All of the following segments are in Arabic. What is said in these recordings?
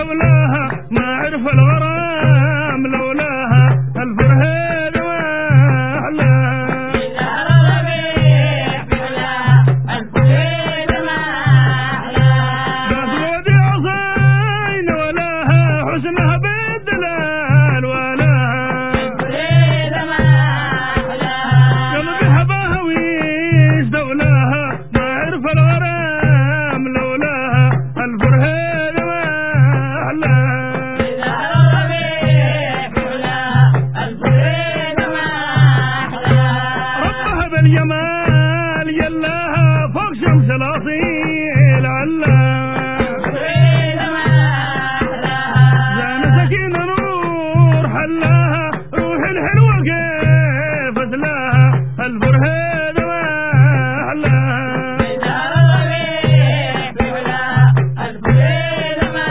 قبلها ما عرف الغرام لولاها الفرهيد واحلاها شهر الربيع قبلها الفرهيد ما احلاها بسود عصين ولاها حسنها بالدلال ولاها الفرهيد ما احلاها قلبي حباها ويش دولاها ما عرف الغرام لولاها الفرهيد واحلاها شهر الربيع قبلها الفرهيد ما احلاها ربها بالجمال يلاها فوق شمس الاصيل علاها الفرهيد ما احلاها زان سكينة نور حلاها روح الحلوة كيف تلاها الفرهيد واحلاها شهر الربيع قبلها الفرهيد ما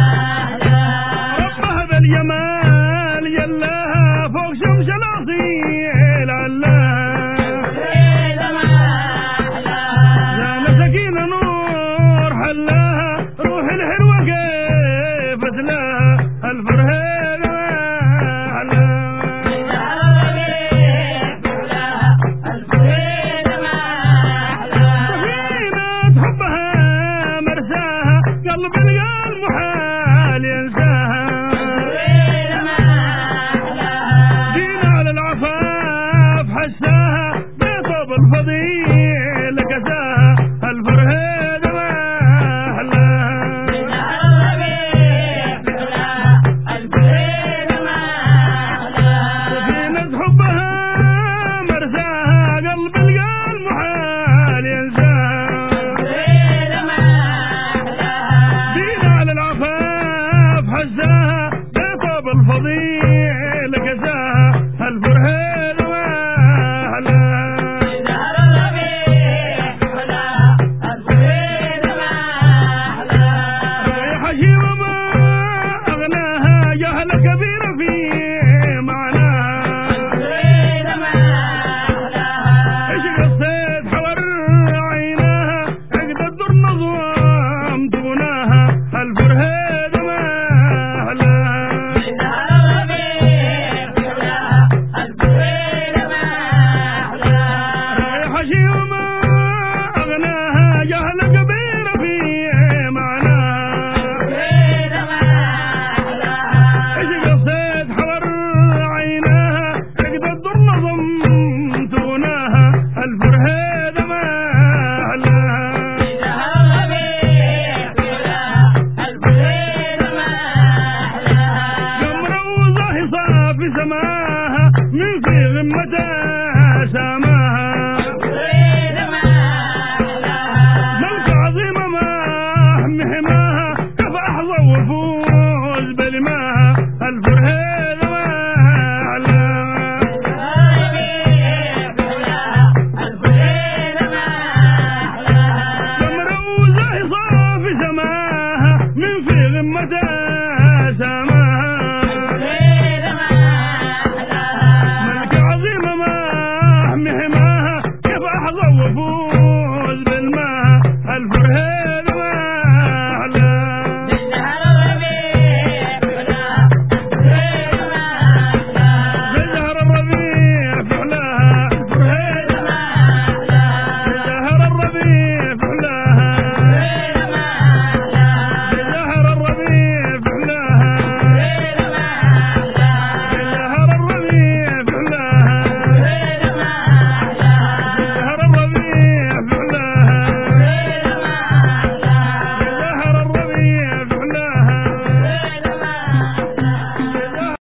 احلاها ربها بالجمال يلاها فوق شمس الاصيل علاها الفرهيد ما احلاها زان سكينة نور حلاها روح الحلوة كيف تلاها الفرهيد واحلاها شهر الربيع قبلها الفرهيد ما احلاها سفينة حبها مرساها قلب القلب محال ينساها الفرهيد ما احلاها دينا على العفاف حساها بطب الفضيل كساها الفرهيد واحلاها شهر الربيع قبلها الفرهيد ما احلاها سفينة حبها مرساها قلب القلب محال ينساها الفرهيد ما احلاها دينا على العفاف حساها بطب الفضيل كساها الفرهيد واحلاها شهر الربيع قبلها الفرهيد ما احلاها رايحة شي وما أغناها جهل كبير في معناها الفرهيد ما احلاها إيش قصيت حور عيناها عقد الدر نظام تبناها الفرهيد واحلاها شهر الربيع قبلها الفرهيد ما احلاها رايحة شي وما أغناها جهل كبير في معناها الفرهيد ما احلاها إيش قصيت حور عيناها عقد الدر نظم تبناها الفرهيد واحلاها شهر الربيع قبلها الفرهيد ما احلاها قمروزة صافي سماها من في غمتها سماها الفرهيد ما احلاها ملك عظيمة ما حماها كف أحظى وفوز بلماها الفرهيد واحلاها شهر الربيع قبلها الفرهيد ما احلاها قمروزة صافي سماها من في غمتها